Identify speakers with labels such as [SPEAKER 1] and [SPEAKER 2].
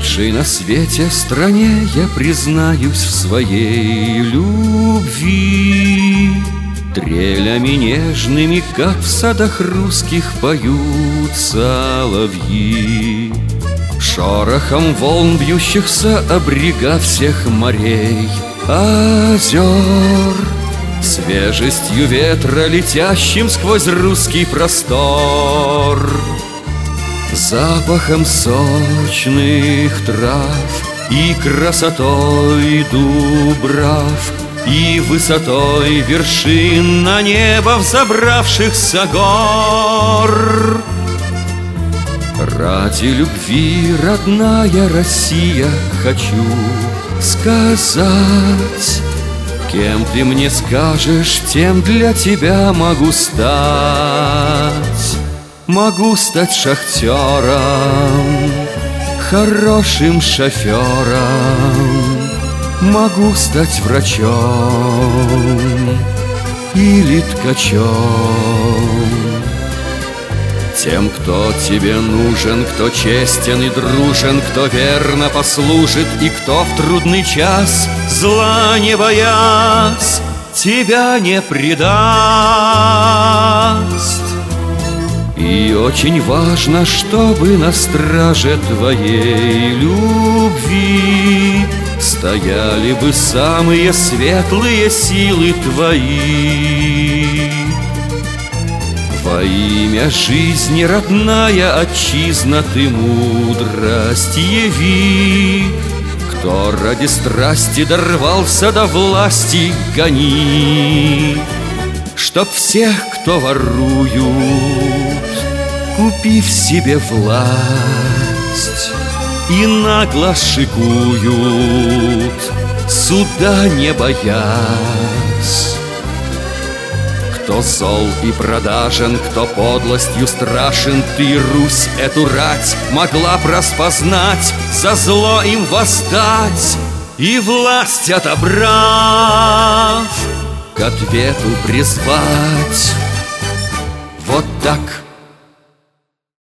[SPEAKER 1] лучшей на свете стране я признаюсь в своей любви. Трелями нежными, как в садах русских, поют соловьи. Шорохом волн, бьющихся о брега всех морей, озер, свежестью ветра, летящим сквозь русский простор, запахом сочных трав и красотой дубрав, и высотой вершин на небо взобравшихся гор. Ради любви, родная Россия, хочу сказать: кем ты мне скажешь, тем для тебя могу стать. Могу стать шахтером, хорошим шофером, могу стать врачом или ткачом. Тем, кто тебе нужен, кто честен и дружен, кто верно послужит и кто в трудный час, зла не боясь, тебя не предаст. И очень важно, чтобы на страже твоей любви стояли бы самые светлые силы твои. Во имя жизни, родная отчизна, ты мудрость яви. Кто ради страсти дорвался до власти, гони. Чтоб всех, кто воруют, купив себе власть, и нагло шикуют, суда не боясь. Кто зол и продажен, кто подлостью страшен, ты, Русь, эту рать могла б распознать, за зло им восстать и власть отобрав, к ответу призвать. Вот так